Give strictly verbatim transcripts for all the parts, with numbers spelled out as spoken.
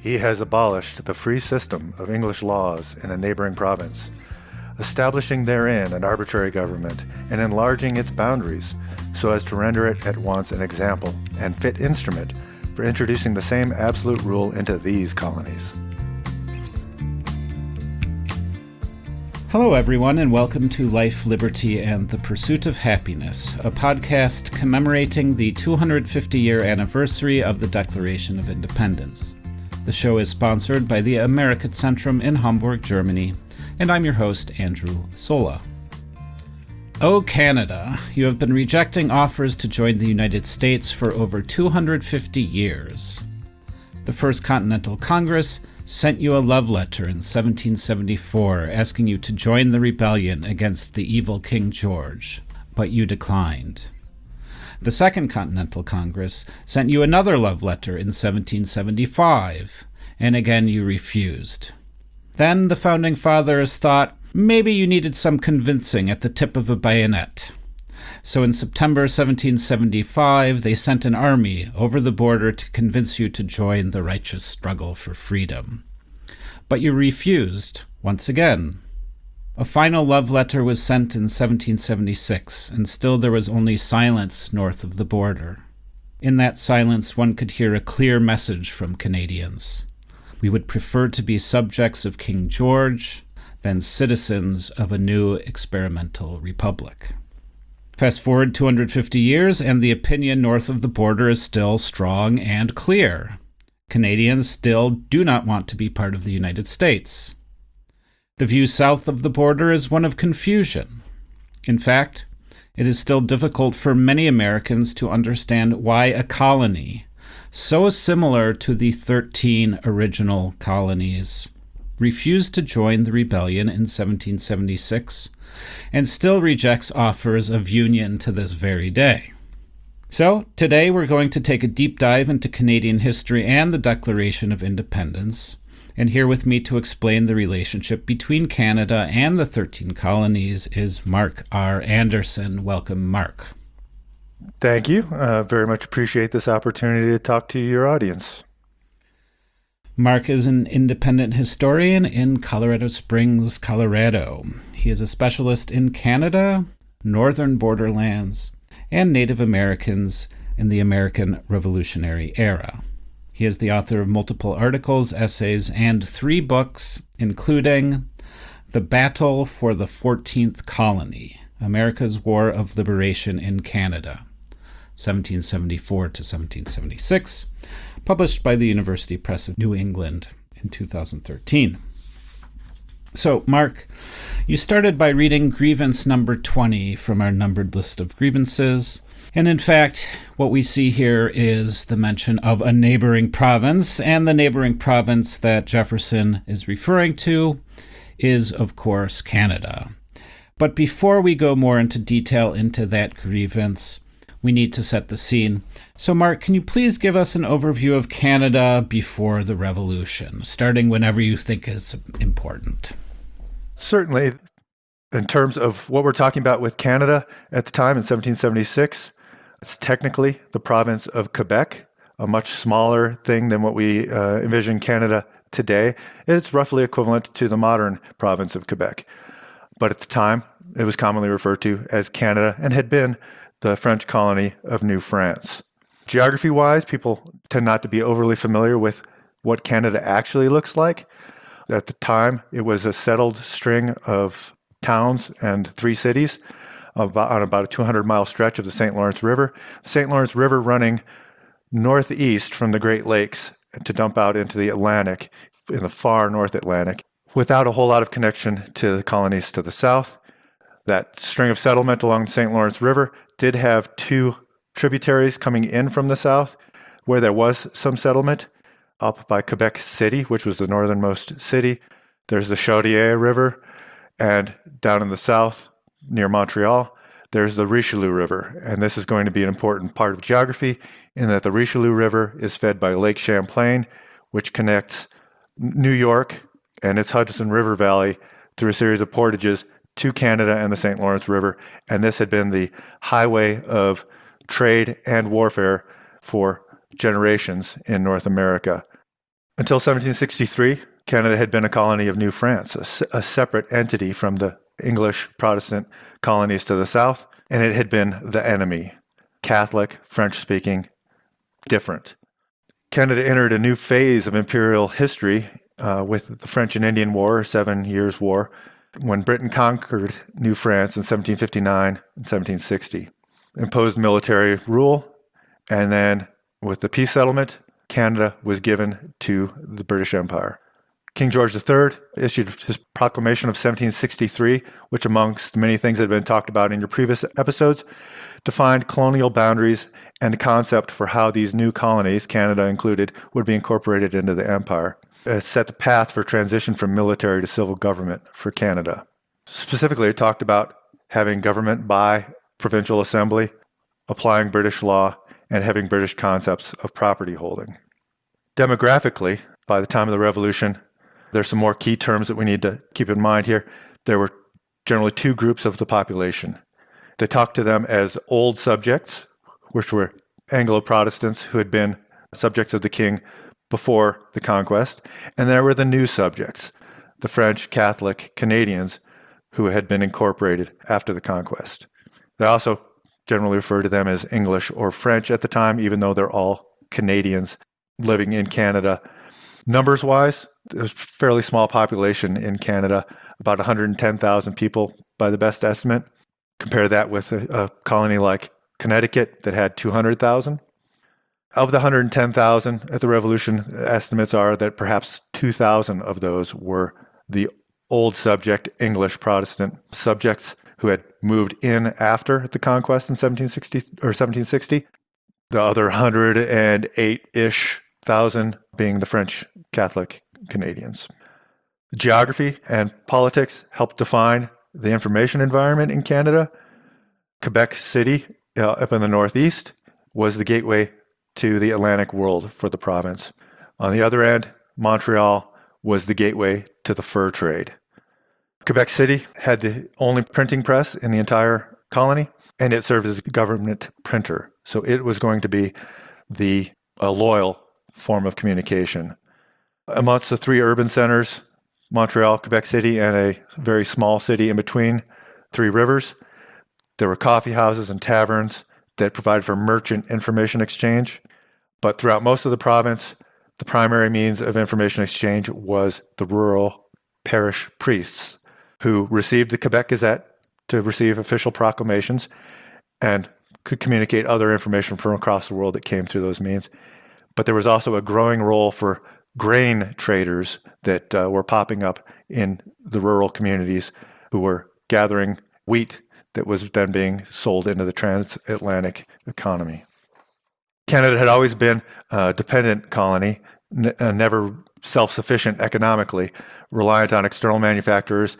He has abolished the free system of English laws in a neighboring province, establishing therein an arbitrary government and enlarging its boundaries so as to render it at once an example and fit instrument for introducing the same absolute rule into these colonies. Hello, everyone, and welcome to Life, Liberty, and the Pursuit of Happiness, a podcast commemorating the two hundred fifty year anniversary of the Declaration of Independence. The show is sponsored by the Amerikazentrum in Hamburg, Germany, and I'm your host, Andrew Sola. Oh, Canada, you have been rejecting offers to join the United States for over two hundred fifty years. The First Continental Congress sent you a love letter in seventeen seventy-four asking you to join the rebellion against the evil King George, but you declined. The Second Continental Congress sent you another love letter in seventeen seventy-five, and again you refused. Then the Founding Fathers thought maybe you needed some convincing at the tip of a bayonet. So in September seventeen seventy-five, they sent an army over the border to convince you to join the righteous struggle for freedom. But you refused, once again. A final love letter was sent in seventeen seventy-six, and still there was only silence north of the border. In that silence, one could hear a clear message from Canadians. We would prefer to be subjects of King George than citizens of a new experimental republic. Fast forward two hundred fifty years, and the opinion north of the border is still strong and clear. Canadians still do not want to be part of the United States. The view south of the border is one of confusion. In fact, it is still difficult for many Americans to understand why a colony, so similar to the thirteen original colonies, refused to join the rebellion in seventeen seventy-six, and still rejects offers of union to this very day. So, today we're going to take a deep dive into Canadian history and the Declaration of Independence, and here with me to explain the relationship between Canada and the thirteen colonies is Mark R. Anderson. Welcome, Mark. Thank you. Uh, very much appreciate this opportunity to talk to your audience. Mark is an independent historian in Colorado Springs, Colorado. He is a specialist in Canada, northern borderlands, and Native Americans in the American Revolutionary Era. He is the author of multiple articles, essays, and three books, including The Battle for the fourteenth Colony, America's War of Liberation in Canada, seventeen seventy-four to seventeen seventy-six, published by the University Press of New England in two thousand thirteen. So, Mark, you started by reading grievance number twenty from our numbered list of grievances. And in fact, what we see here is the mention of a neighboring province, and the neighboring province that Jefferson is referring to is, of course, Canada. But before we go more into detail into that grievance, we need to set the scene. So, Mark, can you please give us an overview of Canada before the Revolution, starting whenever you think is important? Certainly. In terms of what we're talking about with Canada at the time in seventeen seventy-six, it's technically the province of Quebec, a much smaller thing than what we uh, envision Canada today. It's roughly equivalent to the modern province of Quebec. But at the time, it was commonly referred to as Canada and had been the French colony of New France. Geography-wise, people tend not to be overly familiar with what Canada actually looks like. At the time, it was a settled string of towns and three cities about, on about a two hundred mile stretch of the Saint Lawrence River. The Saint Lawrence River running northeast from the Great Lakes to dump out into the Atlantic, in the far North Atlantic, without a whole lot of connection to the colonies to the south. That string of settlement along the Saint Lawrence River did have two tributaries coming in from the south, where there was some settlement. Up by Quebec City, which was the northernmost city, there's the Chaudière River, and down in the south, near Montreal, there's the Richelieu River. And this is going to be an important part of geography in that the Richelieu River is fed by Lake Champlain, which connects New York and its Hudson River Valley through a series of portages to Canada and the Saint Lawrence River. And this had been the highway of trade and warfare for generations in North America. Until seventeen sixty-three, Canada had been a colony of New France, a, a separate entity from the English Protestant colonies to the south, and it had been the enemy, Catholic, French-speaking, different. Canada entered a new phase of imperial history uh, with the French and Indian War, Seven Years' War, when Britain conquered New France in seventeen fifty-nine and seventeen sixty, imposed military rule, and then with the peace settlement, Canada was given to the British Empire. King George the Third issued his proclamation of seventeen sixty-three, which amongst many things that have been talked about in your previous episodes, defined colonial boundaries and a concept for how these new colonies, Canada included, would be incorporated into the empire. It set the path for transition from military to civil government for Canada. Specifically, it talked about having government by provincial assembly, applying British law, and having British concepts of property holding. Demographically, by the time of the Revolution, there's some more key terms that we need to keep in mind here. There were generally two groups of the population. They talked to them as old subjects, which were Anglo-Protestants who had been subjects of the king before the conquest, and there were the new subjects, the French Catholic Canadians who had been incorporated after the conquest. They also generally refer to them as English or French at the time, even though they're all Canadians living in Canada. Numbers-wise, there's a fairly small population in Canada, about one hundred ten thousand people by the best estimate. Compare that with a, a colony like Connecticut that had two hundred thousand. Of the one hundred ten thousand at the Revolution, estimates are that perhaps two thousand of those were the old subject English Protestant subjects who had moved in after the conquest in seventeen sixty or seventeen sixty. The other one hundred eight-ish thousand being the French Catholic Canadians. Geography and politics helped define the information environment in Canada. Quebec City, uh, up in the northeast, was the gateway to the Atlantic world for the province. On the other end, Montreal was the gateway to the fur trade. Quebec City had the only printing press in the entire colony, and it served as a government printer. So it was going to be the a loyal form of communication. Amongst the three urban centers, Montreal, Quebec City, and a very small city in between, Three Rivers, there were coffee houses and taverns that provided for merchant information exchange. But throughout most of the province, the primary means of information exchange was the rural parish priests who received the Quebec Gazette to receive official proclamations and could communicate other information from across the world that came through those means. But there was also a growing role for grain traders that uh, were popping up in the rural communities who were gathering wheat that was then being sold into the transatlantic economy. Canada had always been a dependent colony, n- uh, never self-sufficient economically, reliant on external manufacturers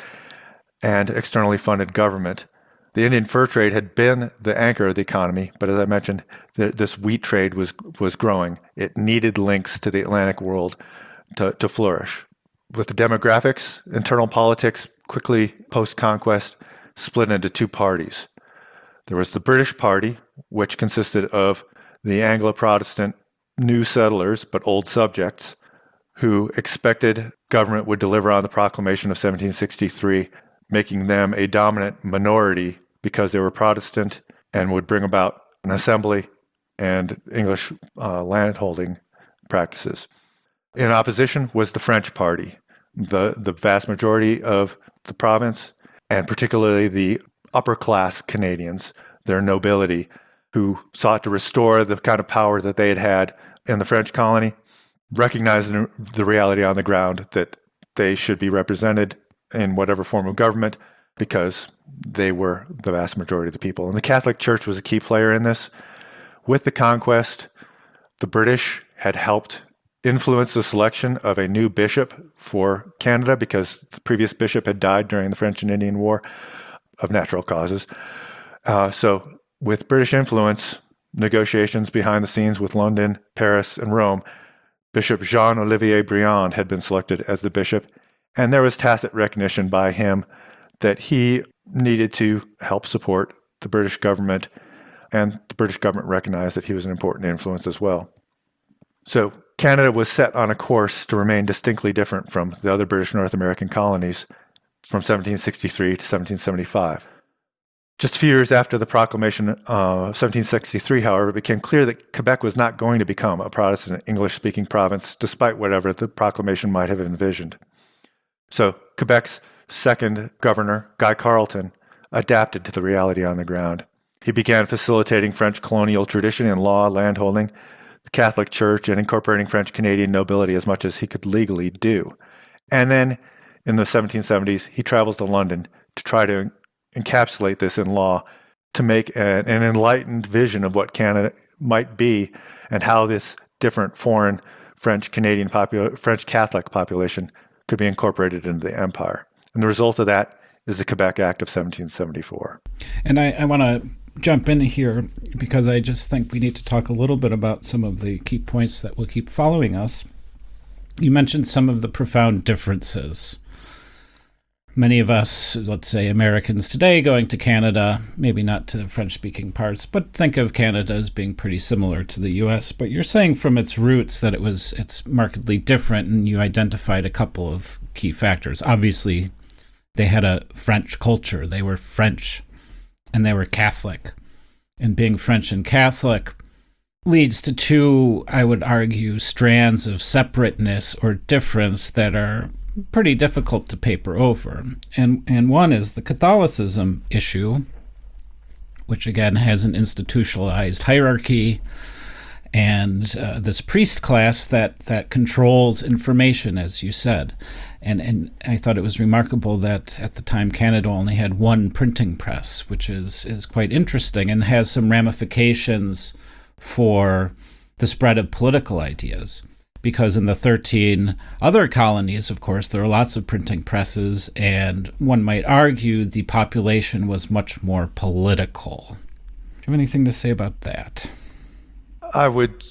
and externally funded government. The Indian fur trade had been the anchor of the economy, but as I mentioned, th- this wheat trade was was growing. It needed links to the Atlantic world to, to flourish. With the demographics, internal politics quickly post-conquest split into two parties. There was the British Party, which consisted of the Anglo-Protestant new settlers, but old subjects, who expected government would deliver on the proclamation of seventeen sixty-three, making them a dominant minority because they were Protestant and would bring about an assembly and English uh, landholding practices. In opposition was the French Party, the, the vast majority of the province, and particularly the upper-class Canadians, their nobility, who sought to restore the kind of power that they had had in the French colony, recognizing the reality on the ground that they should be represented in whatever form of government because they were the vast majority of the people. And the Catholic Church was a key player in this. With the conquest, the British had helped influence the selection of a new bishop for Canada because the previous bishop had died during the French and Indian War of natural causes. Uh, so with British influence, negotiations behind the scenes with London, Paris, and Rome, Bishop Jean-Olivier Briand had been selected as the bishop, and there was tacit recognition by him that he needed to help support the British government, and the British government recognized that he was an important influence as well. So Canada was set on a course to remain distinctly different from the other British North American colonies from seventeen sixty-three to seventeen seventy-five. Just a few years after the proclamation of seventeen sixty-three, however, it became clear that Quebec was not going to become a Protestant English-speaking province, despite whatever the proclamation might have envisioned. So Quebec's second governor, Guy Carleton, adapted to the reality on the ground. He began facilitating French colonial tradition in law, landholding, the Catholic Church, and incorporating French Canadian nobility as much as he could legally do. And then in the seventeen seventies, he travels to London to try to encapsulate this in law, to make an, an enlightened vision of what Canada might be and how this different foreign French Canadian popul- French Catholic population could be incorporated into the empire. And the result of that is the Quebec Act of seventeen seventy-four. And I, I want to jump in here because I just think we need to talk a little bit about some of the key points that will keep following us. You mentioned some of the profound differences. Many of us, let's say Americans today, going to Canada, maybe not to the French-speaking parts, but think of Canada as being pretty similar to the U S. But you're saying from its roots that it was it's markedly different, and you identified a couple of key factors. Obviously, they had a French culture. They were French, and they were Catholic. And being French and Catholic leads to two, I would argue, strands of separateness or difference that are pretty difficult to paper over. And and one is the Catholicism issue, which again has an institutionalized hierarchy and uh, this priest class that, that controls information, as you said. And and I thought it was remarkable that at the time Canada only had one printing press, which is, is quite interesting and has some ramifications for the spread of political ideas. Because in the thirteen other colonies, of course, there are lots of printing presses, and one might argue the population was much more political. Do you have anything to say about that? I would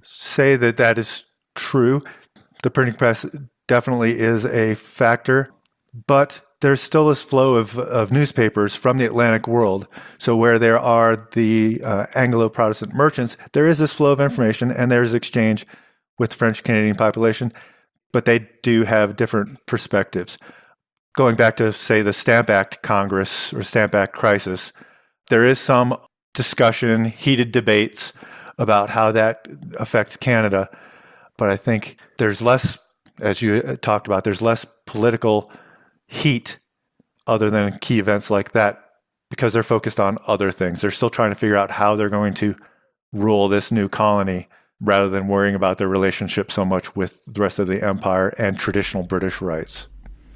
say that that is true. The printing press definitely is a factor, but there's still this flow of, of newspapers from the Atlantic world. So where there are the uh, Anglo-Protestant merchants, there is this flow of information, and there's exchange with the French Canadian population, but they do have different perspectives. Going back to, say, the Stamp Act Congress or Stamp Act crisis, there is some discussion, heated debates about how that affects Canada, but I think there's less, as you talked about, there's less political heat other than key events like that because they're focused on other things. They're still trying to figure out how they're going to rule this new colony, rather than worrying about their relationship so much with the rest of the empire and traditional British rights.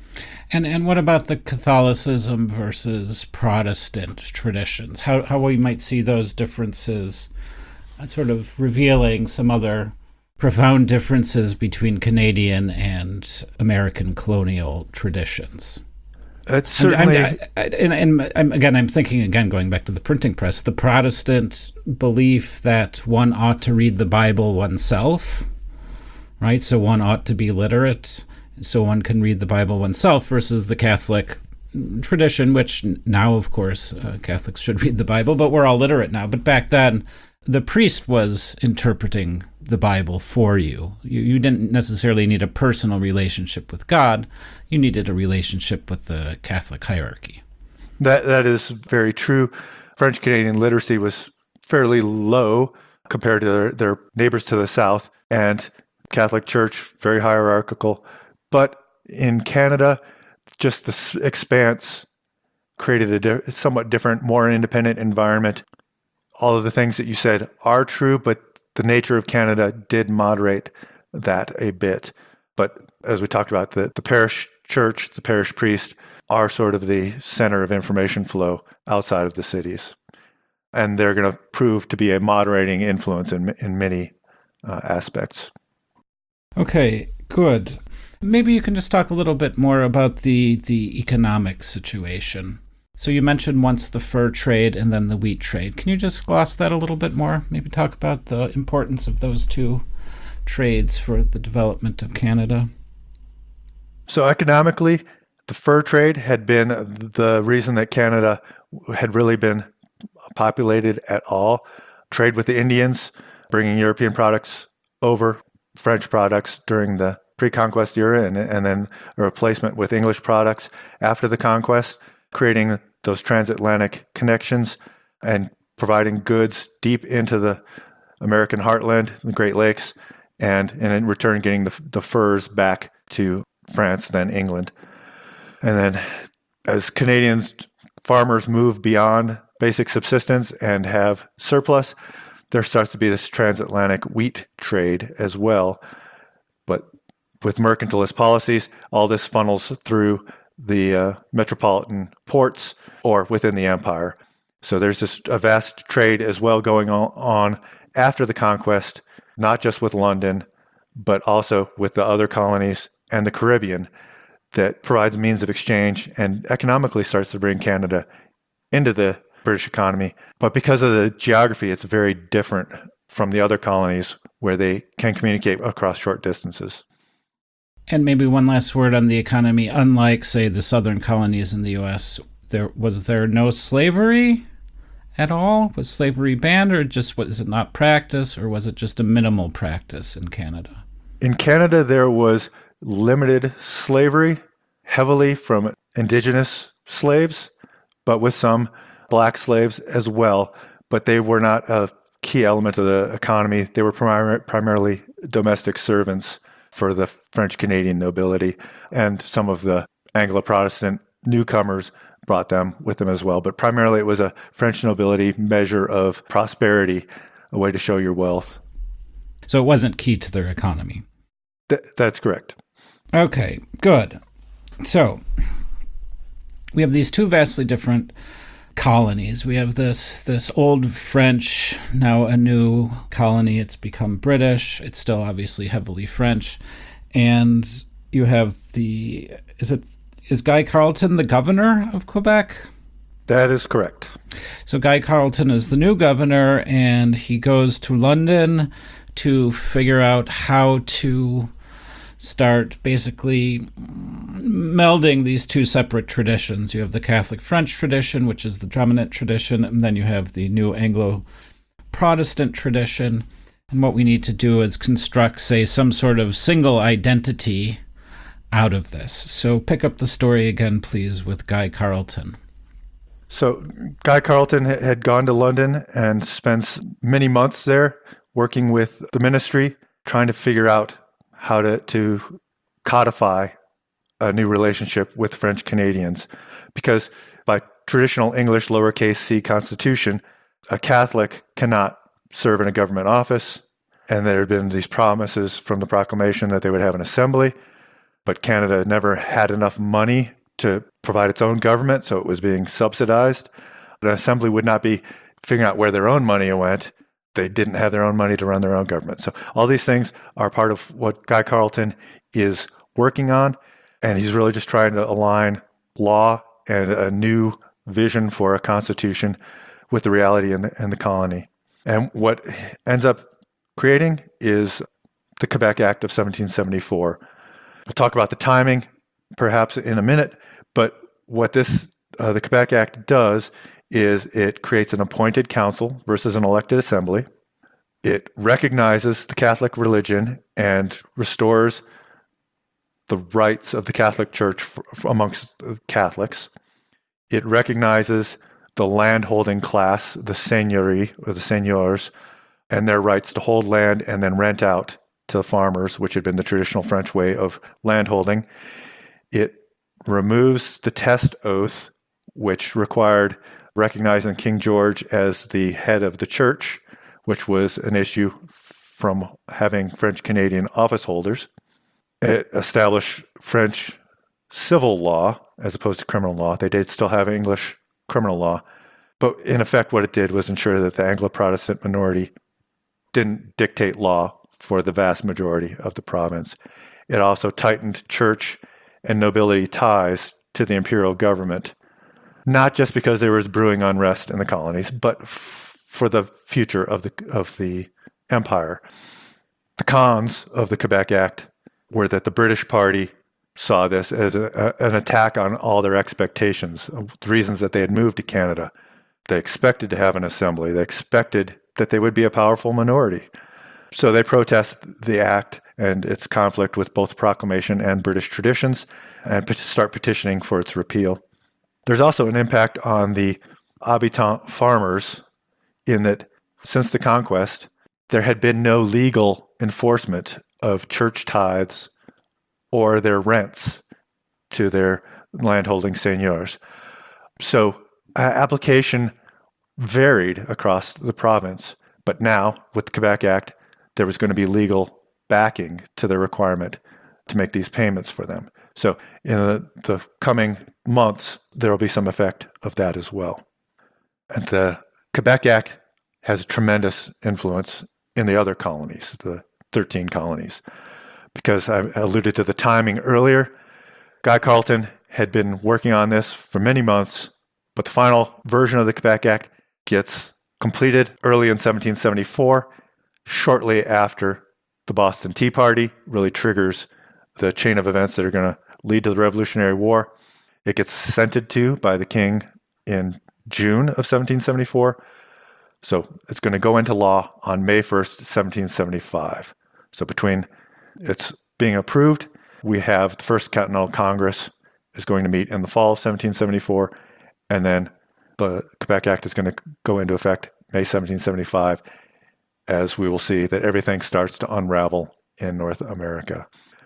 And and what about the Catholicism versus Protestant traditions? How how we might see those differences sort of revealing some other profound differences between Canadian and American colonial traditions? It's certainly... And, and, and, and, and again, I'm thinking, again, going back to the printing press, the Protestant belief that one ought to read the Bible oneself, right? So one ought to be literate, so one can read the Bible oneself, versus the Catholic tradition, which now, of course, uh, Catholics should read the Bible, but we're all literate now. But back then, the priest was interpreting the Bible for you. You, you didn't necessarily need a personal relationship with God. You needed a relationship with the Catholic hierarchy. That That is very true. French Canadian literacy was fairly low compared to their, their neighbors to the south, and Catholic Church, very hierarchical. But in Canada, just the expanse created a di- somewhat different, more independent environment. All of the things that you said are true, but the nature of Canada did moderate that a bit. But as we talked about, the, the parish church, the parish priest are sort of the center of information flow outside of the cities. And they're going to prove to be a moderating influence in, in many uh, aspects. Okay, good. Maybe you can just talk a little bit more about the, the economic situation. So you mentioned once the fur trade and then the wheat trade. Can you just gloss that a little bit more? Maybe talk about the importance of those two trades for the development of Canada. So economically, the fur trade had been the reason that Canada had really been populated at all. Trade with the Indians, bringing European products over, French products during the pre-conquest era and, and then a replacement with English products after the conquest, creating those transatlantic connections and providing goods deep into the American heartland, the Great Lakes, and, and in return getting the, the furs back to France, then England. And then as Canadians, farmers move beyond basic subsistence and have surplus, there starts to be this transatlantic wheat trade as well. But with mercantilist policies, all this funnels through the uh, metropolitan ports or within the empire. So there's just a vast trade as well going on after the conquest, not just with London, but also with the other colonies and the Caribbean, that provides means of exchange and economically starts to bring Canada into the British economy. But because of the geography, it's very different from the other colonies where they can communicate across short distances. And maybe one last word on the economy. Unlike, say, the southern colonies in the U S, there was there no slavery at all? Was slavery banned, or just was it not practiced, or was it just a minimal practice in Canada? In Canada, there was limited slavery, heavily from indigenous slaves, but with some black slaves as well. But they were not a key element of the economy. They were primar- primarily domestic servants for the French Canadian nobility, and some of the Anglo-Protestant newcomers brought them with them as well. But primarily it was a French nobility measure of prosperity, a way to show your wealth. So it wasn't key to their economy. Th- that's correct. Okay, good. So we have these two vastly different colonies. We have this this old French, now a new colony. It's become British. It's still obviously heavily French. And you have the, is it, is Guy Carleton the governor of Quebec? That is correct. So Guy Carleton is the new governor, and he goes to London to figure out how to start basically melding these two separate traditions. You have the Catholic French tradition, which is the dominant tradition, and then you have the new Anglo-Protestant tradition. And what we need to do is construct, say, some sort of single identity out of this. So pick up the story again, please, with Guy Carleton. So Guy Carleton had gone to London and spent many months there working with the ministry, trying to figure out how to, to codify a new relationship with French Canadians. Because by traditional English lowercase c constitution, a Catholic cannot serve in a government office. And there had been these promises from the proclamation that they would have an assembly, but Canada never had enough money to provide its own government, so it was being subsidized. An assembly would not be figuring out where their own money went. They didn't have their own money to run their own government. So all these things are part of what Guy Carleton is working on, and he's really just trying to align law and a new vision for a constitution with the reality in the, in the colony. And what ends up creating is the Quebec Act of seventeen seventy-four. We'll talk about the timing perhaps in a minute, but what this uh, the Quebec Act does is it creates an appointed council versus an elected assembly. It recognizes the Catholic religion and restores the rights of the Catholic Church f- f- amongst Catholics. It recognizes the landholding class, the seigneurie or the seigneurs, and their rights to hold land and then rent out to the farmers, which had been the traditional French way of landholding. It removes the test oath, which required recognizing King George as the head of the church, which was an issue from having French Canadian office holders. It established French civil law as opposed to criminal law. They did still have English criminal law, but in effect what it did was ensure that the Anglo-Protestant minority didn't dictate law for the vast majority of the province. It also tightened church and nobility ties to the imperial government, not just because there was brewing unrest in the colonies, but f- for the future of the of the empire. The cons of the Quebec Act were that the British party saw this as a, a, an attack on all their expectations, the reasons that they had moved to Canada. They expected to have an assembly. They expected that they would be a powerful minority. So they protest the act and its conflict with both proclamation and British traditions, and pet- start petitioning for its repeal. There's also an impact on the habitant farmers in that since the conquest, there had been no legal enforcement of church tithes or their rents to their landholding seigneurs. So uh, application varied across the province, but now with the Quebec Act, there was going to be legal backing to the requirement to make these payments for them. So in the, the coming months, there will be some effect of that as well. And the Quebec Act has a tremendous influence in the other colonies, the thirteen colonies, because I alluded to the timing earlier. Guy Carleton had been working on this for many months, but the final version of the Quebec Act gets completed early in seventeen seventy-four, shortly after the Boston Tea Party really triggers the chain of events that are going to lead to the Revolutionary War. It gets assented to by the king in June of seventeen seventy-four. So it's going to go into law on May first, seventeen seventy-five. So between it's being approved, we have the First Continental Congress is going to meet in the fall of seventeen seventy-four, and then the Quebec Act is going to go into effect May seventeen seventy-five, as we will see that everything starts to unravel in North America.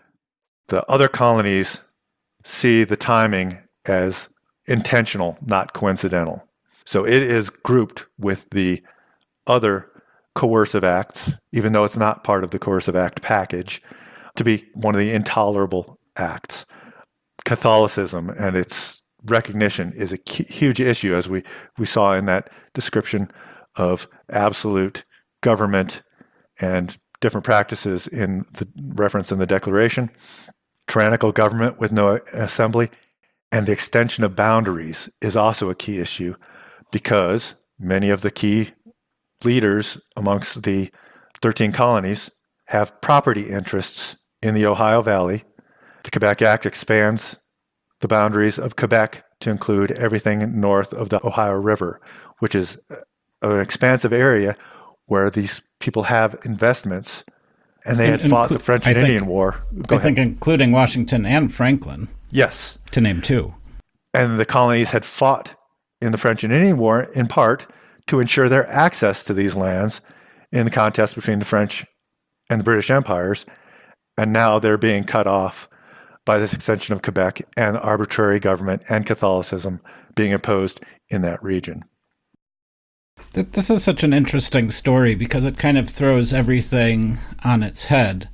The other colonies see the timing as intentional, not coincidental. So it is grouped with the other coercive acts, even though it's not part of the coercive act package, to be one of the intolerable acts. Catholicism and its recognition is a huge issue, as we, we saw in that description of absolute government and different practices in the reference in the Declaration, tyrannical government with no assembly, and the extension of boundaries is also a key issue, because many of the key leaders amongst the thirteen colonies have property interests in the Ohio Valley. The Quebec Act expands the boundaries of Quebec to include everything north of the Ohio River, which is an expansive area where these people have investments, and they had In, fought inclu- the French I and think, Indian War. Go I ahead. think including Washington and Franklin. Yes. To name two. And the colonies had fought in the French and Indian War in part to ensure their access to these lands in the contest between the French and the British empires. And now they're being cut off by this extension of Quebec and arbitrary government and Catholicism being imposed in that region. This is such an interesting story because it kind of throws everything on its head.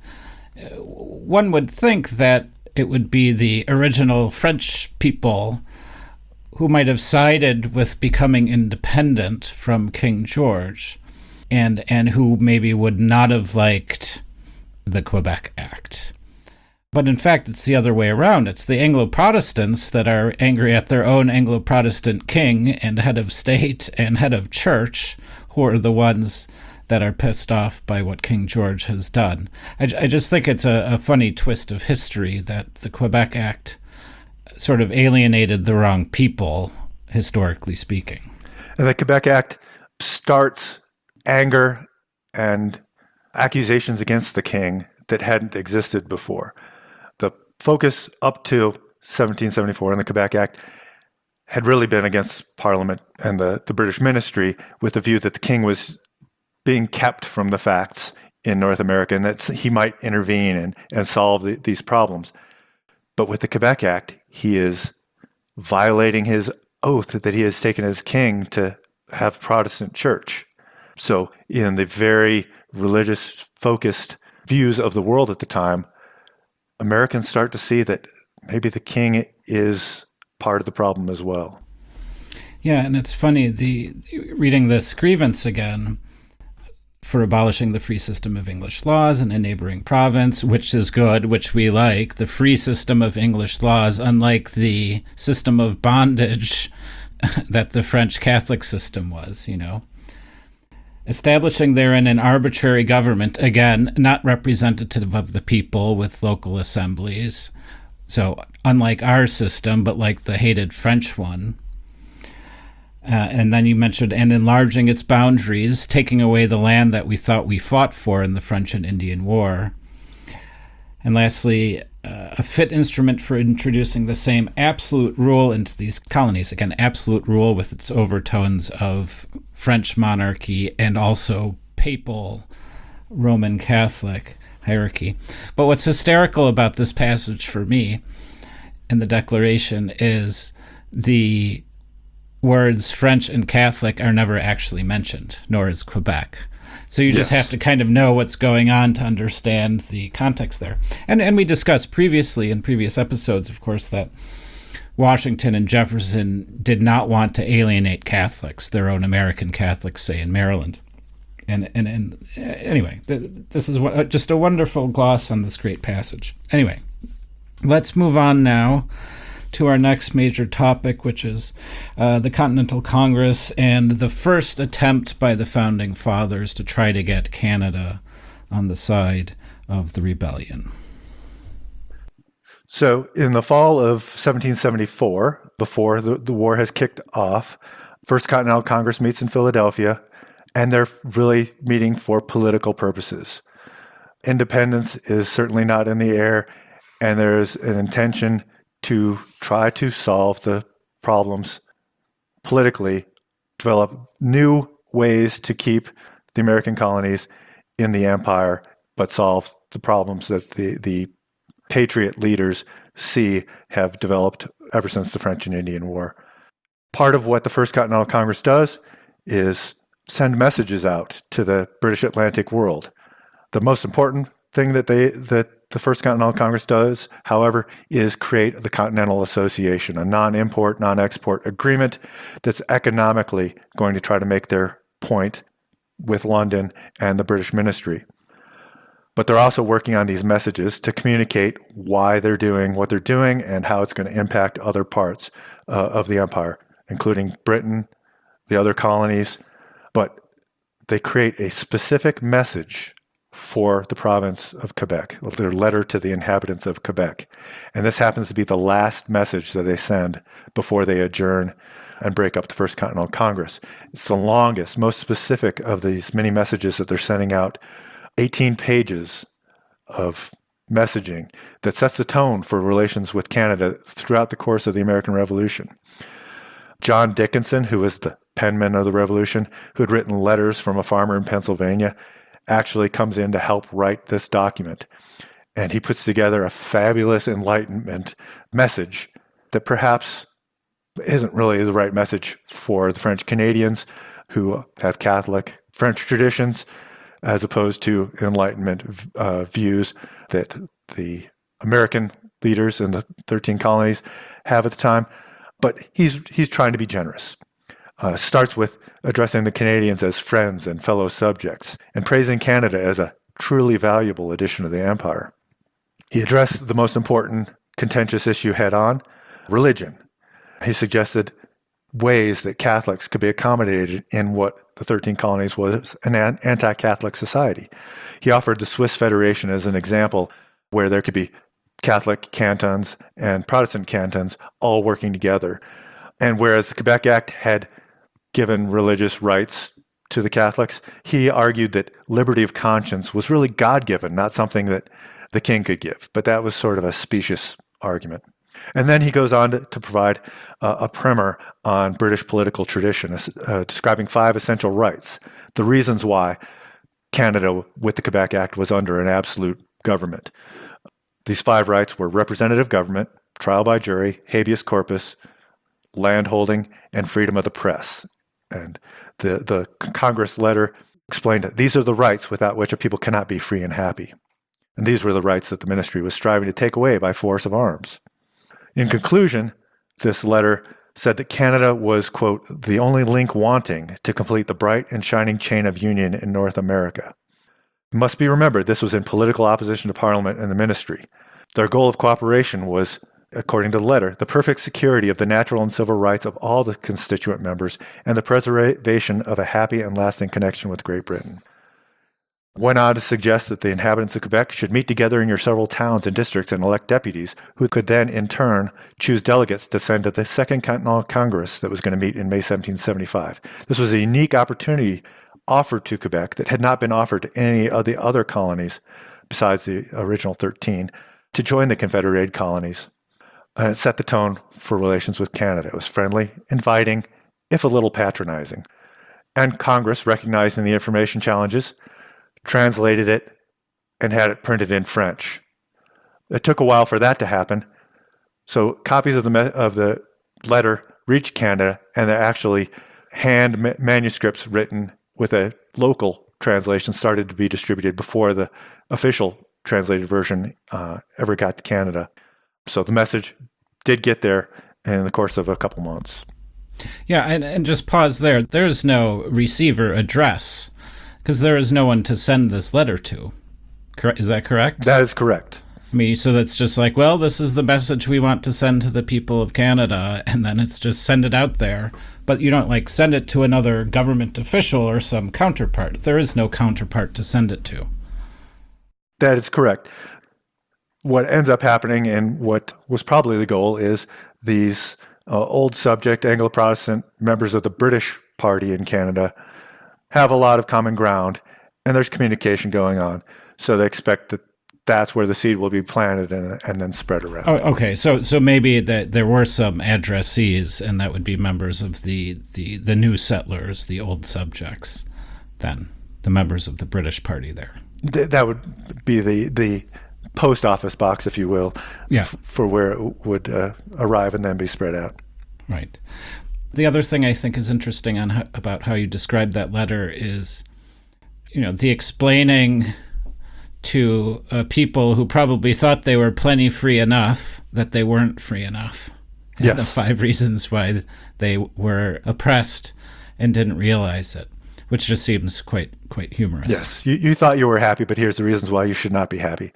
One would think that it would be the original French people who might have sided with becoming independent from King George, and and who maybe would not have liked the Quebec Act. But in fact, it's the other way around. It's the Anglo-Protestants that are angry at their own Anglo-Protestant king and head of state and head of church who are the ones that are pissed off by what King George has done. I, I just think it's a, a funny twist of history that the Quebec Act sort of alienated the wrong people, historically speaking. And the Quebec Act starts anger and accusations against the king that hadn't existed before. The focus up to seventeen seventy-four in the Quebec Act had really been against Parliament and the, the British ministry, with the view that the king was being kept from the facts in North America and that he might intervene and, and solve the, these problems. But with the Quebec Act, he is violating his oath that he has taken as king to have Protestant church. So in the very religious-focused views of the world at the time, Americans start to see that maybe the king is part of the problem as well. Yeah, and it's funny, the reading this grievance again for abolishing the free system of English laws in a neighboring province, which is good, which we like, the free system of English laws, unlike the system of bondage that the French Catholic system was, you know. Establishing therein an arbitrary government, again, not representative of the people with local assemblies. So unlike our system, but like the hated French one. Uh, and then you mentioned, and enlarging its boundaries, taking away the land that we thought we fought for in the French and Indian War. And lastly, uh, a fit instrument for introducing the same absolute rule into these colonies. Again, absolute rule with its overtones of French monarchy and also papal Roman Catholic hierarchy. But what's hysterical about this passage for me in the Declaration is the words French and Catholic are never actually mentioned, nor is Quebec. So you just Yes. have to kind of know what's going on to understand the context there. And and we discussed previously in previous episodes, of course, that Washington and Jefferson did not want to alienate Catholics, their own American Catholics, say, in Maryland. And and, and anyway, th- this is what, just a wonderful gloss on this great passage. Anyway, let's move on now to our next major topic, which is uh, the Continental Congress and the first attempt by the Founding Fathers to try to get Canada on the side of the rebellion. So in the fall of seventeen seventy-four, before the, the war has kicked off, First Continental Congress meets in Philadelphia, and they're really meeting for political purposes. Independence is certainly not in the air, and there's an intention to try to solve the problems politically, develop new ways to keep the American colonies in the empire, but solve the problems that the, the patriot leaders see have developed ever since the French and Indian War. Part of what the First Continental Congress does is send messages out to the British Atlantic world. The most important thing that they that the First Continental Congress does, however, is create the Continental Association, a non-import, non-export agreement that's economically going to try to make their point with London and the British ministry. But they're also working on these messages to communicate why they're doing what they're doing and how it's going to impact other parts uh, of the empire, including Britain, the other colonies. But they create a specific message for the province of Quebec, their letter to the inhabitants of Quebec. And this happens to be the last message that they send before they adjourn and break up the First Continental Congress. It's the longest, most specific of these many messages that they're sending out, eighteen pages of messaging that sets the tone for relations with Canada throughout the course of the American Revolution. John Dickinson, who was the penman of the Revolution, who had written letters from a farmer in Pennsylvania, actually comes in to help write this document. And he puts together a fabulous Enlightenment message that perhaps isn't really the right message for the French Canadians who have Catholic French traditions, as opposed to Enlightenment uh, views that the American leaders in the thirteen colonies have at the time. But he's he's trying to be generous. Uh, starts with addressing the Canadians as friends and fellow subjects, and praising Canada as a truly valuable addition to the empire. He addressed the most important contentious issue head on, religion. He suggested ways that Catholics could be accommodated in what the thirteen colonies was an anti-Catholic society. He offered the Swiss Federation as an example where there could be Catholic cantons and Protestant cantons all working together. And whereas the Quebec Act had given religious rights to the Catholics, he argued that liberty of conscience was really God-given, not something that the king could give. But that was sort of a specious argument. And then he goes on to, to provide uh, a primer on British political tradition, uh, describing five essential rights, the reasons why Canada, with the Quebec Act, was under an absolute government. These five rights were representative government, trial by jury, habeas corpus, landholding, and freedom of the press. And the, the Congress letter explained that these are the rights without which a people cannot be free and happy. And these were the rights that the ministry was striving to take away by force of arms. In conclusion, this letter said that Canada was, quote, the only link wanting to complete the bright and shining chain of union in North America. It must be remembered this was in political opposition to Parliament and the ministry. Their goal of cooperation was, according to the letter, the perfect security of the natural and civil rights of all the constituent members and the preservation of a happy and lasting connection with Great Britain. Went on to suggest that the inhabitants of Quebec should meet together in your several towns and districts and elect deputies, who could then, in turn, choose delegates to send to the Second Continental Congress that was going to meet in May seventeen seventy-five. This was a unique opportunity offered to Quebec that had not been offered to any of the other colonies besides the original thirteen, to join the Confederated colonies. And it set the tone for relations with Canada. It was friendly, inviting, if a little patronizing. And Congress, recognizing the information challenges, translated it and had it printed in French. It took a while for that to happen. So copies of the me- of the letter reached Canada, and they're actually hand ma- manuscripts written with a local translation started to be distributed before the official translated version uh, ever got to Canada. So the message did get there in the course of a couple months. Yeah, and, and just pause there. There's no receiver address because there is no one to send this letter to. Correct? Is that correct? That is correct. I mean, so that's just like, well, this is the message we want to send to the people of Canada, and then it's just send it out there. But you don't, like, send it to another government official or some counterpart. There is no counterpart to send it to. That is correct. What ends up happening, and what was probably the goal, is these uh, old subject Anglo-Protestant members of the British Party in Canada have a lot of common ground, and there's communication going on. So they expect that that's where the seed will be planted and, and then spread around. Oh, okay, so so maybe that there were some addressees, and that would be members of the, the, the new settlers, the old subjects, then, the members of the British Party there. Th- that would be the, the post office box, if you will, yeah. f- for where it would uh, arrive and then be spread out. Right. The other thing I think is interesting on how, about how you described that letter is, you know, the explaining to uh, people who probably thought they were plenty free enough that they weren't free enough. And yes. The five reasons why they were oppressed and didn't realize it, which just seems quite quite humorous. Yes. You, you thought you were happy, but here's the reasons why you should not be happy.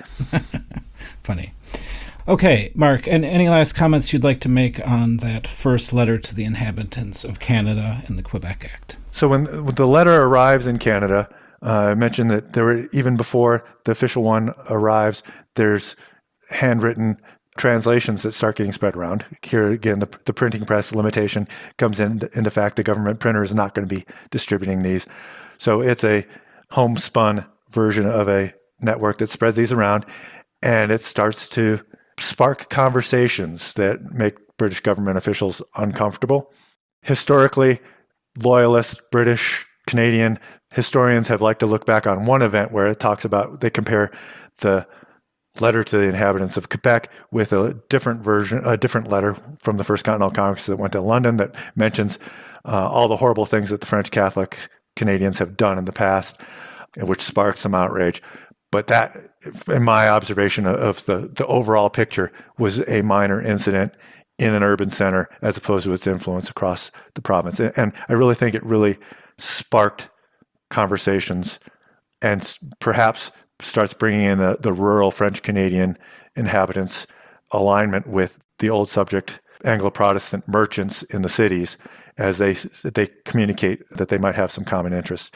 Funny. Okay, Mark, and any last comments you'd like to make on that first letter to the inhabitants of Canada and the Quebec Act? So when, when the letter arrives in Canada, Uh, I mentioned that there were, even before the official one arrives, there's handwritten translations that start getting spread around. Here again, the, the printing press limitation comes in, into fact. The government printer is not going to be distributing these. So it's a homespun version of a network that spreads these around, and it starts to spark conversations that make British government officials uncomfortable. Historically, loyalist British, Canadian historians have liked to look back on one event where it talks about, they compare the letter to the inhabitants of Quebec with a different version, a different letter from the First Continental Congress that went to London that mentions uh, all the horrible things that the French Catholic Canadians have done in the past, which sparked some outrage. But that, in my observation of the, the overall picture, was a minor incident in an urban center as opposed to its influence across the province. And I really think it really sparked conversations and perhaps starts bringing in the, the rural French-Canadian inhabitants' alignment with the old subject Anglo-Protestant merchants in the cities as they they communicate that they might have some common interests.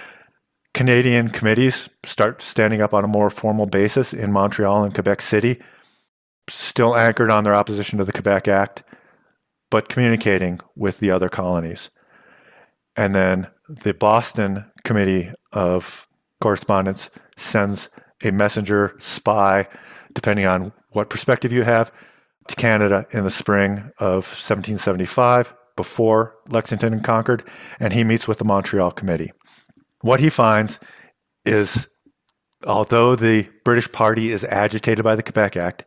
Canadian committees start standing up on a more formal basis in Montreal and Quebec City, still anchored on their opposition to the Quebec Act, but communicating with the other colonies. And then the Boston Committee of Correspondence sends a messenger spy, depending on what perspective you have, to Canada in the spring of seventeen seventy-five, before Lexington and Concord, and he meets with the Montreal Committee. What he finds is, although the British Party is agitated by the Quebec Act,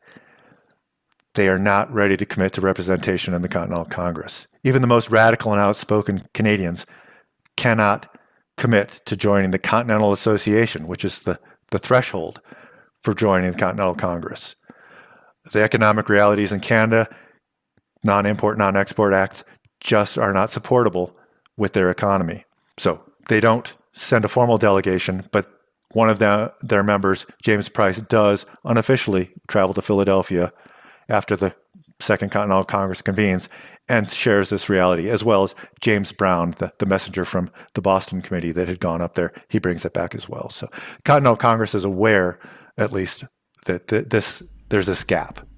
they are not ready to commit to representation in the Continental Congress. Even the most radical and outspoken Canadians cannot commit to joining the Continental Association, which is the, the threshold for joining the Continental Congress. The economic realities in Canada, non-import, non-export acts, just are not supportable with their economy. So they don't send a formal delegation, but one of the, their members, James Price, does unofficially travel to Philadelphia after the Second Continental Congress convenes and shares this reality, as well as James Brown, the, the messenger from the Boston Committee that had gone up there. He brings it back as well. So Continental Congress is aware, at least, that th- this there's this gap.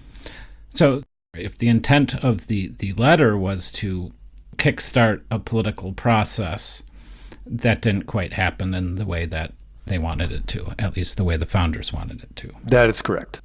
So if the intent of the, the letter was to kickstart a political process, that didn't quite happen in the way that they wanted it to, at least the way the founders wanted it to. That is correct.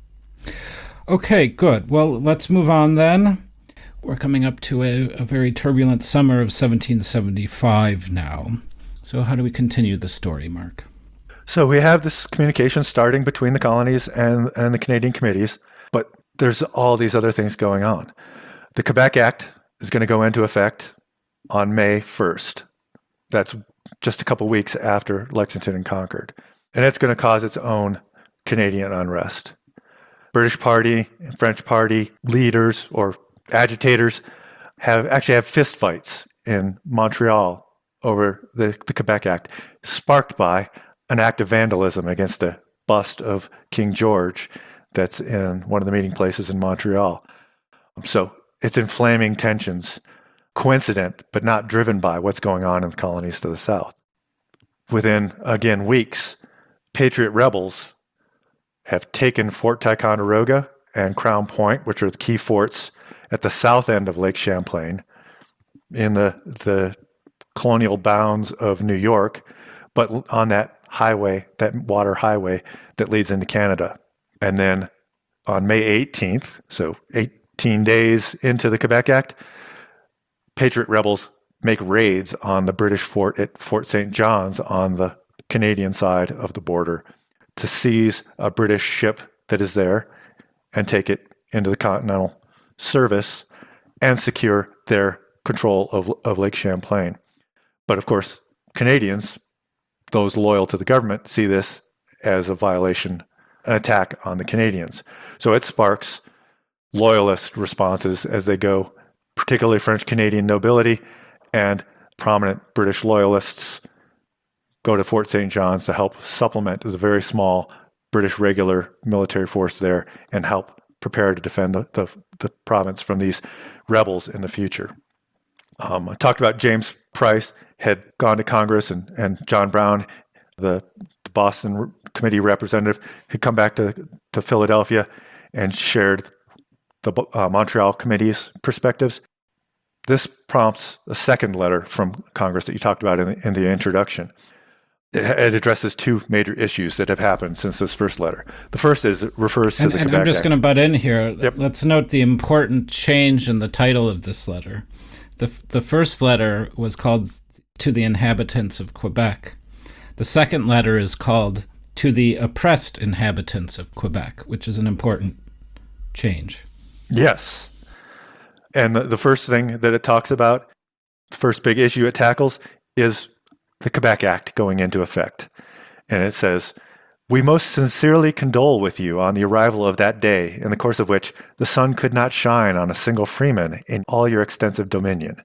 Okay, good. Well, let's move on then. We're coming up to a, a very turbulent summer of seventeen seventy-five now. So how do we continue the story, Mark? So we have this communication starting between the colonies and, and the Canadian committees, but there's all these other things going on. The Quebec Act is going to go into effect on May first. That's just a couple weeks after Lexington and Concord. And it's going to cause its own Canadian unrest. British Party and French Party leaders or agitators have actually have fistfights in Montreal over the, the Quebec Act, sparked by an act of vandalism against a bust of King George that's in one of the meeting places in Montreal. So it's inflaming tensions, coincident but not driven by what's going on in the colonies to the south. Within, again, weeks, Patriot rebels have taken Fort Ticonderoga and Crown Point, which are the key forts at the south end of Lake Champlain in the, the colonial bounds of New York, but on that highway, that water highway that leads into Canada. And then on May eighteenth, so eighteen days into the Quebec Act, Patriot rebels make raids on the British fort at Fort Saint John's on the Canadian side of the border to seize a British ship that is there and take it into the Continental Service and secure their control of, of Lake Champlain. But of course, Canadians, those loyal to the government, see this as a violation, an attack on the Canadians. So it sparks loyalist responses as they go, particularly French Canadian nobility and prominent British loyalists go to Fort Saint John's to help supplement the very small British regular military force there and help prepare to defend the, the, the province from these rebels in the future. Um, I talked about James Price had gone to Congress, and, and John Brown, the, the Boston committee representative, had come back to, to Philadelphia and shared the uh, Montreal committee's perspectives. This prompts a second letter from Congress that you talked about in the, in the introduction. It, it addresses two major issues that have happened since this first letter. The first is it refers to and, the and Quebec I'm just Act. going to butt in here. Yep. Let's note the important change in the title of this letter. The, the first letter was called To the Inhabitants of Quebec. The second letter is called To the Oppressed Inhabitants of Quebec, which is an important change. Yes. And the, the first thing that it talks about, the first big issue it tackles, is the Quebec Act going into effect. And it says, "We most sincerely condole with you on the arrival of that day, in the course of which the sun could not shine on a single freeman in all your extensive dominion."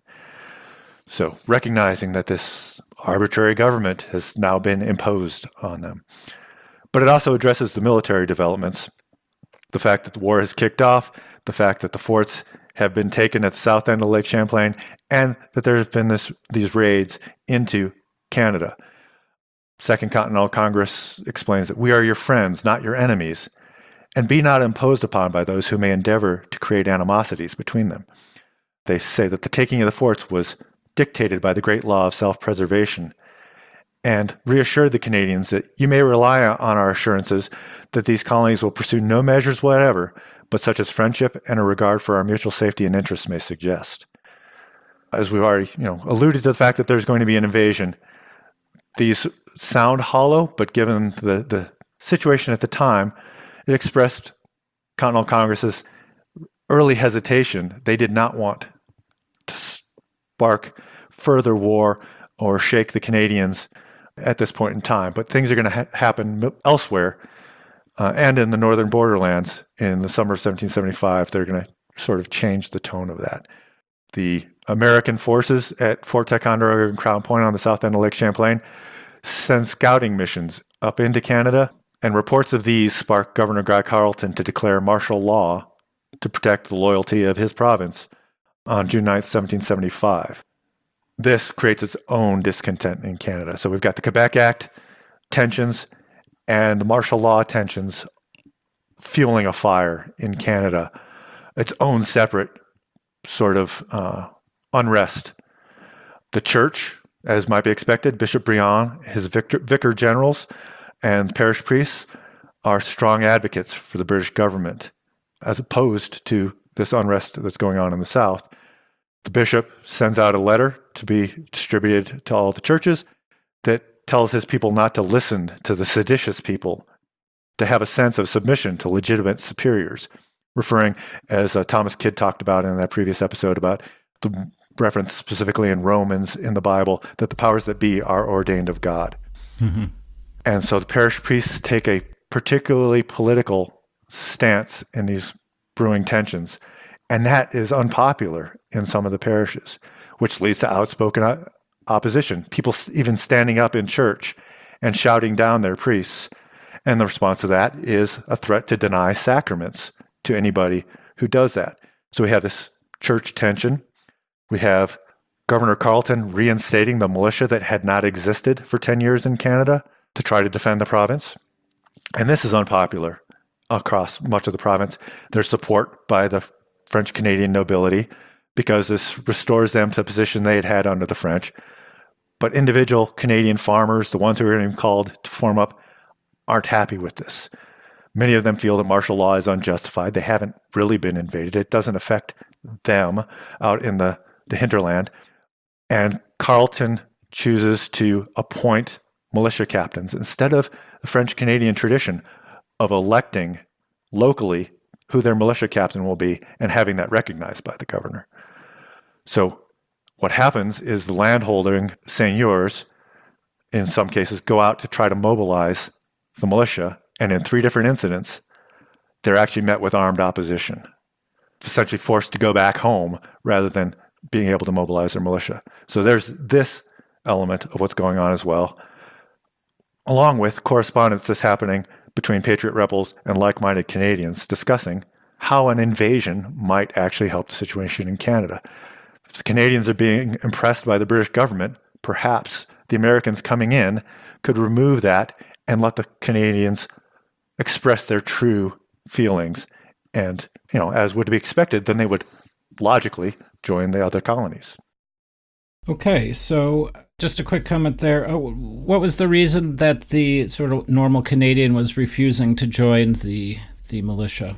So recognizing that this arbitrary government has now been imposed on them. But it also addresses the military developments, the fact that the war has kicked off, the fact that the forts have been taken at the south end of Lake Champlain, and that there have been this, these raids into Canada. Second Continental Congress explains that we are your friends, not your enemies, and be not imposed upon by those who may endeavor to create animosities between them. They say that the taking of the forts was dictated by the great law of self-preservation, and reassured the Canadians that you may rely on our assurances that these colonies will pursue no measures whatever, but such as friendship and a regard for our mutual safety and interests may suggest. As we've already, you know, alluded to the fact that there's going to be an invasion, these sound hollow, but given the, the situation at the time, it expressed Continental Congress's early hesitation. They did not want to spark further war or shake the Canadians at this point in time. But things are going to ha- happen elsewhere uh, and in the northern borderlands in the summer of seventeen seventy-five. They're going to sort of change the tone of that. The American forces at Fort Ticonderoga and Crown Point on the south end of Lake Champlain send scouting missions up into Canada, and reports of these spark Governor Guy Carleton to declare martial law to protect the loyalty of his province on June ninth, seventeen seventy-five. This creates its own discontent in Canada. So we've got the Quebec Act tensions and the martial law tensions fueling a fire in Canada, its own separate sort of uh, unrest. The church, as might be expected, Bishop Briand, his victor, vicar generals, And parish priests are strong advocates for the British government, as opposed to this unrest that's going on in the South. The bishop sends out a letter to be distributed to all the churches that tells his people not to listen to the seditious people, to have a sense of submission to legitimate superiors, referring, as uh, Thomas Kidd talked about in that previous episode, about the reference specifically in Romans in the Bible that the powers that be are ordained of God. Mm-hmm. And so the parish priests take a particularly political stance in these brewing tensions, and that is unpopular in some of the parishes, which leads to outspoken opposition, people even standing up in church and shouting down their priests. And the response to that is a threat to deny sacraments to anybody who does that. So we have this church tension. We have Governor Carleton reinstating the militia that had not existed for ten years in Canada to try to defend the province. And this is unpopular across much of the province. There's support by the French Canadian nobility because this restores them to the position they had had under the French. But individual Canadian farmers, the ones who are even called to form up, aren't happy with this. Many of them feel that martial law is unjustified. They haven't really been invaded. It doesn't affect them out in the, the hinterland. And Carleton chooses to appoint militia captains instead of the French-Canadian tradition of electing locally who their militia captain will be and having that recognized by the governor. So what happens is the landholding seigneurs, in some cases, go out to try to mobilize the militia, and in three different incidents, they're actually met with armed opposition, essentially forced to go back home rather than being able to mobilize their militia. So there's this element of what's going on as well, along with correspondence that's happening between patriot rebels and like-minded Canadians discussing how an invasion might actually help the situation in Canada. If the Canadians are being impressed by the British government, perhaps the Americans coming in could remove that and let the Canadians express their true feelings. And, you know, as would be expected, then they would logically join the other colonies. Okay, so just a quick comment there. Oh, what was the reason that the sort of normal Canadian was refusing to join the the militia?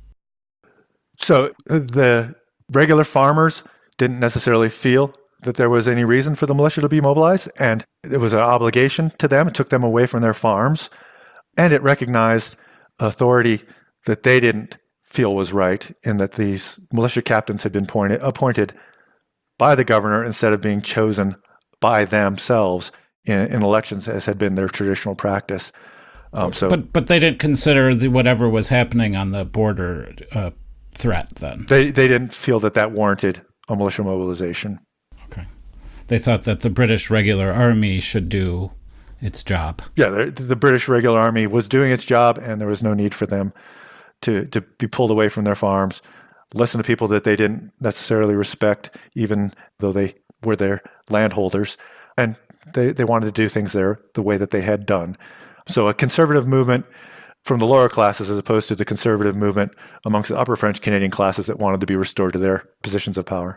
So the regular farmers didn't necessarily feel that there was any reason for the militia to be mobilized, and it was an obligation to them. It took them away from their farms, and it recognized authority that they didn't feel was right, in that these militia captains had been pointed, appointed by the governor instead of being chosen by themselves in, in elections, as had been their traditional practice. Um, so, but but they didn't consider the whatever was happening on the border uh, threat then. They they didn't feel that that warranted a militia mobilization. Okay, they thought that the British regular army should do its job. Yeah, the, the British regular army was doing its job, and there was no need for them to to be pulled away from their farms, listen to people that they didn't necessarily respect, even though they were their landholders, and they, they wanted to do things there the way that they had done. So a conservative movement from the lower classes, as opposed to the conservative movement amongst the upper French Canadian classes that wanted to be restored to their positions of power.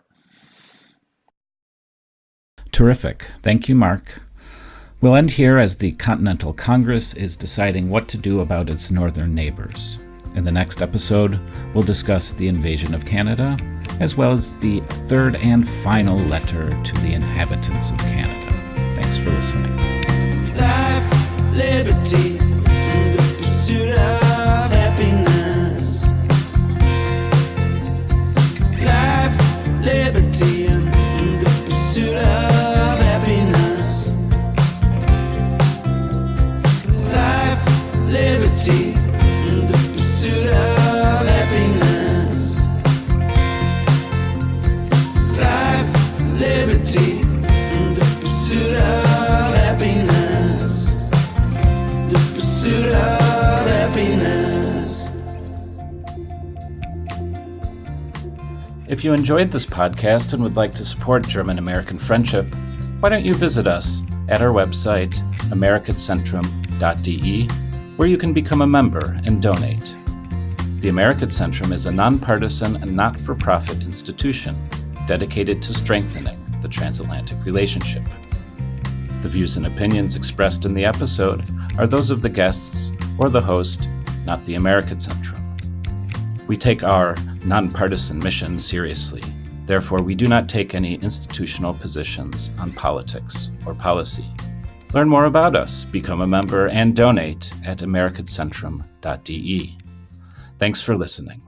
Terrific. Thank you, Mark. We'll end here as the Continental Congress is deciding what to do about its northern neighbors. In the next episode, we'll discuss the invasion of Canada, as well as the third and final letter to the inhabitants of Canada. Thanks for listening. Life, liberty, and the pursuit of happiness. Life, liberty, and the pursuit of happiness. Life, liberty, and the pursuit of happiness. Life, liberty, and the pursuit of happiness. The pursuit of happiness. If you enjoyed this podcast and would like to support German-American friendship, why don't you visit us at our website, americacentrum dot d e, where you can become a member and donate. The Americacentrum is a nonpartisan and not-for-profit institution dedicated to strengthening the transatlantic relationship. The views and opinions expressed in the episode are those of the guests or the host, not the American Centrum. We take our nonpartisan mission seriously. Therefore, we do not take any institutional positions on politics or policy. Learn more about us, become a member, and donate at american centrum dot d e. Thanks for listening.